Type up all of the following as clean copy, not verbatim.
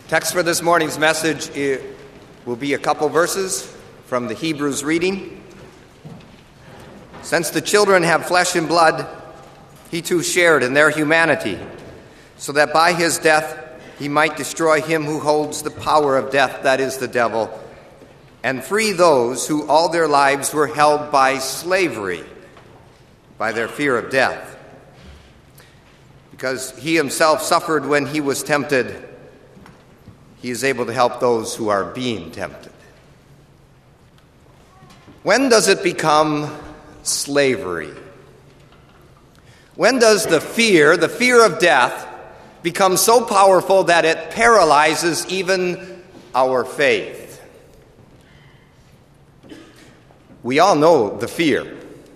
Text for this morning's message will be a couple verses from the Hebrews reading. Since the children have flesh and blood, he too shared in their humanity, so that by his death he might destroy him who holds the power of death, that is, the devil, and free those who all their lives were held by slavery, by their fear of death. Because he himself suffered when he was tempted, he is able to help those who are being tempted. When does it become slavery? When does the fear of death, become so powerful that it paralyzes even our faith? We all know the fear.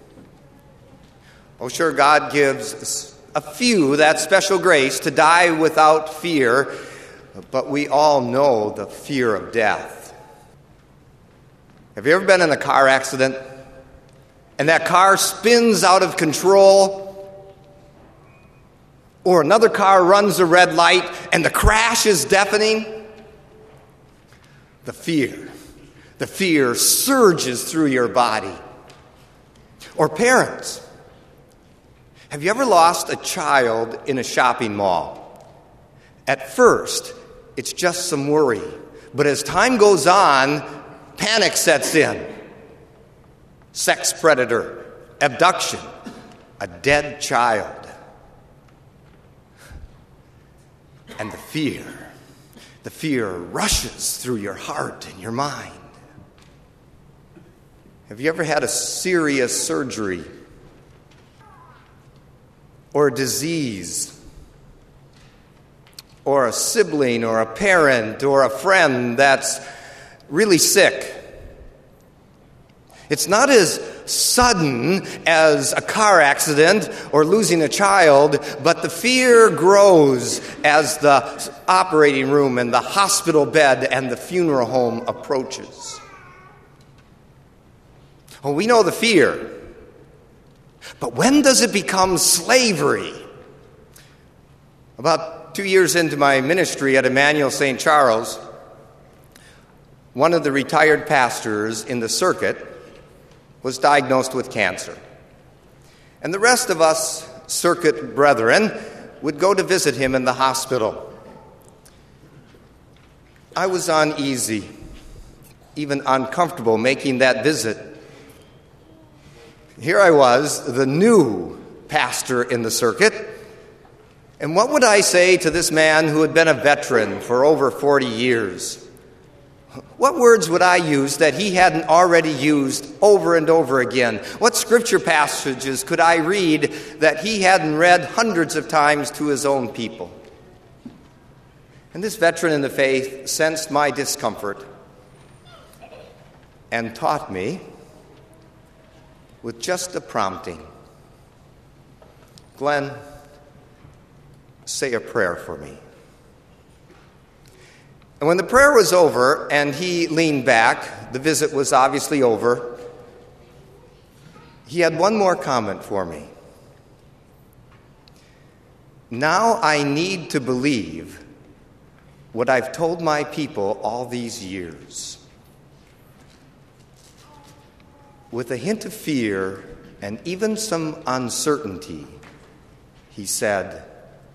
Oh, sure, God gives a few that special grace to die without fear, but we all know the fear of death. Have you ever been in a car accident and that car spins out of control? Or another car runs a red light and the crash is deafening? The fear surges through your body. Or parents, have you ever lost a child in a shopping mall? At first, it's just some worry. But as time goes on, panic sets in. Sex predator, abduction, a dead child. And the fear rushes through your heart and your mind. Have you ever had a serious surgery or a disease, or a sibling or a parent or a friend that's really sick? It's not as sudden as a car accident or losing a child, but the fear grows as the operating room and the hospital bed and the funeral home approaches. Well, we know the fear, but when does it become slavery? About 2 years into my ministry at Emmanuel St. Charles, one of the retired pastors in the circuit was diagnosed with cancer. And the rest of us circuit brethren would go to visit him in the hospital. I was uneasy, even uncomfortable making that visit. Here I was, the new pastor in the circuit, and what would I say to this man who had been a veteran for over 40 years? What words would I use that he hadn't already used over and over again? What scripture passages could I read that he hadn't read hundreds of times to his own people? And this veteran in the faith sensed my discomfort and taught me with just a prompting. Glenn, say a prayer for me. And when the prayer was over and he leaned back, the visit was obviously over, he had one more comment for me. Now I need to believe what I've told my people all these years. With a hint of fear and even some uncertainty, he said,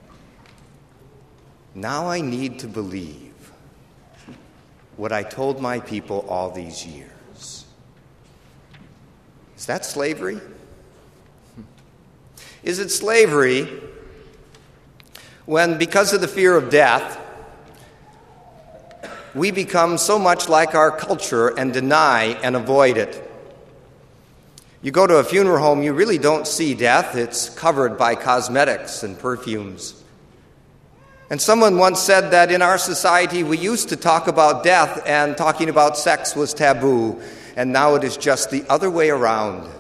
now I need to believe what I told my people all these years. Is that slavery? Is it slavery when, because of the fear of death, we become so much like our culture and deny and avoid it? You go to a funeral home, you really don't see death. It's covered by cosmetics and perfumes. And someone once said that in our society we used to talk about death and talking about sex was taboo, and now it is just the other way around.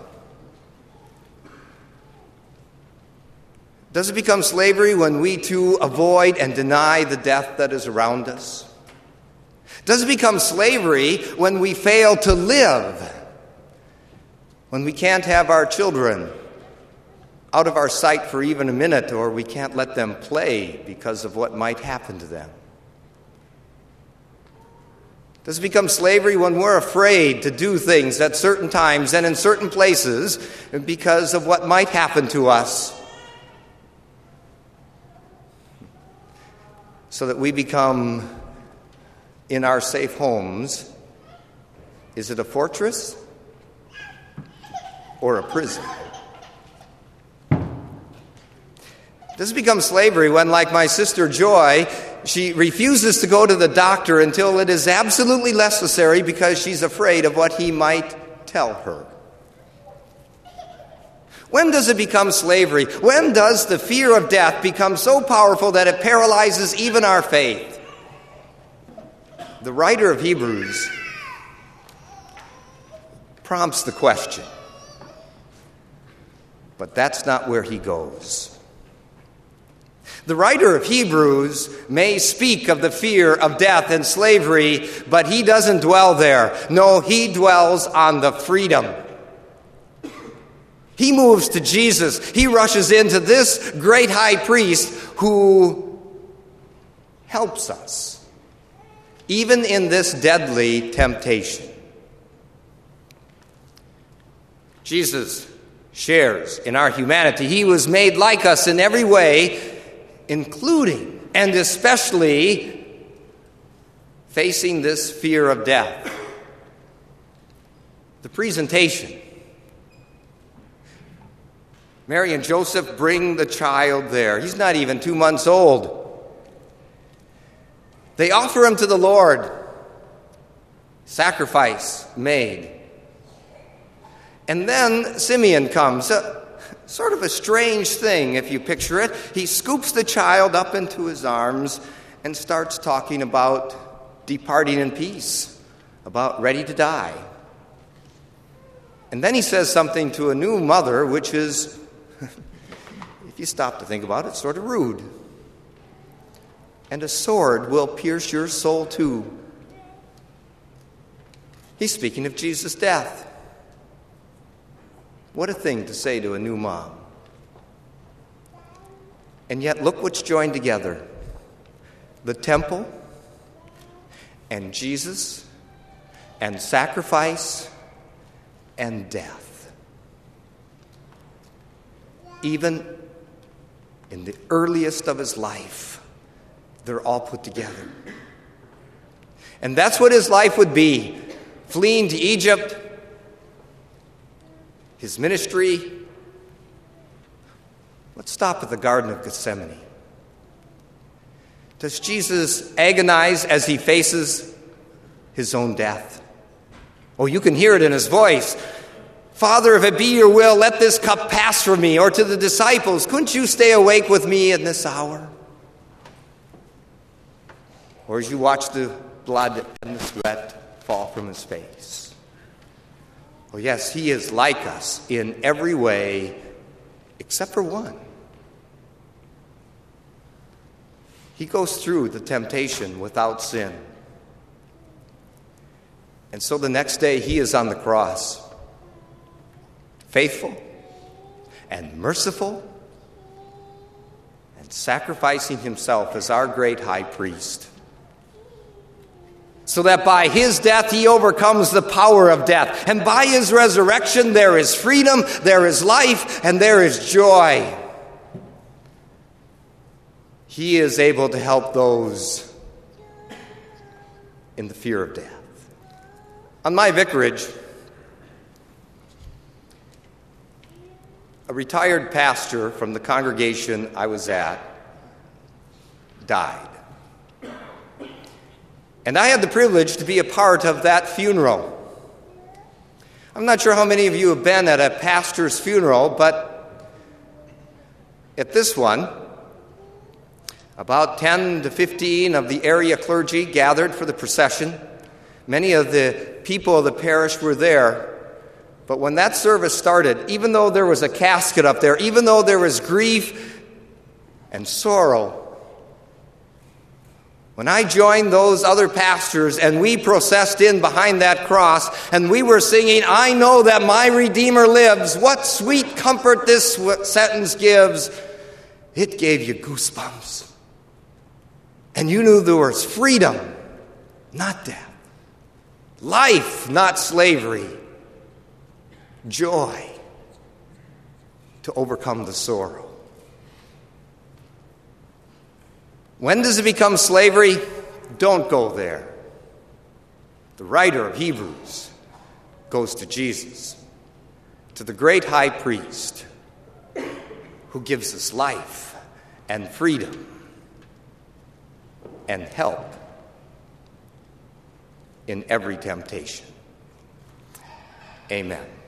Does it become slavery when we too avoid and deny the death that is around us? Does it become slavery when we fail to live? When we can't have our children out of our sight for even a minute, or we can't let them play because of what might happen to them? Does it become slavery when we're afraid to do things at certain times and in certain places because of what might happen to us? So that we become, in our safe homes, is it a fortress or a prison? Does it become slavery when, like my sister Joy, she refuses to go to the doctor until it is absolutely necessary because she's afraid of what he might tell her? When does it become slavery? When does the fear of death become so powerful that it paralyzes even our faith? The writer of Hebrews prompts the question, but that's not where he goes. The writer of Hebrews may speak of the fear of death and slavery, but he doesn't dwell there. No, he dwells on the freedom. He moves to Jesus. He rushes into this great high priest who helps us, even in this deadly temptation. Jesus shares in our humanity. He was made like us in every way, including and especially facing this fear of death. The presentation. Mary and Joseph bring the child there. He's not even 2 months old. They offer him to the Lord. Sacrifice made. And then Simeon comes. Sort of a strange thing, if you picture it. He scoops the child up into his arms and starts talking about departing in peace, about ready to die. And then he says something to a new mother, which is, if you stop to think about it, sort of rude. And a sword will pierce your soul too. He's speaking of Jesus' death. What a thing to say to a new mom. And yet, look what's joined together. The temple, and Jesus, and sacrifice, and death. Even in the earliest of his life, they're all put together. And that's what his life would be. Fleeing to Egypt, his ministry. Let's stop at the Garden of Gethsemane. Does Jesus agonize as he faces his own death? Oh, you can hear it in his voice. Father, if it be your will, let this cup pass from me. Or to the disciples, couldn't you stay awake with me in this hour? Or as you watch the blood and the sweat fall from his face. Oh, yes, he is like us in every way except for one. He goes through the temptation without sin. And so the next day he is on the cross, faithful and merciful and sacrificing himself as our great high priest. So that by his death he overcomes the power of death. And by his resurrection there is freedom, there is life, and there is joy. He is able to help those in the fear of death. On my vicarage, a retired pastor from the congregation I was at died. And I had the privilege to be a part of that funeral. I'm not sure how many of you have been at a pastor's funeral, but at this one, about 10 to 15 of the area clergy gathered for the procession. Many of the people of the parish were there. But when that service started, even though there was a casket up there, even though there was grief and sorrow, when I joined those other pastors and we processed in behind that cross and we were singing, I know that my Redeemer lives, what sweet comfort this sentence gives, it gave you goosebumps. And you knew there was freedom, not death. Life, not slavery. Joy to overcome the sorrow. When does it become slavery? Don't go there. The writer of Hebrews goes to Jesus, to the great high priest who gives us life and freedom and help in every temptation. Amen.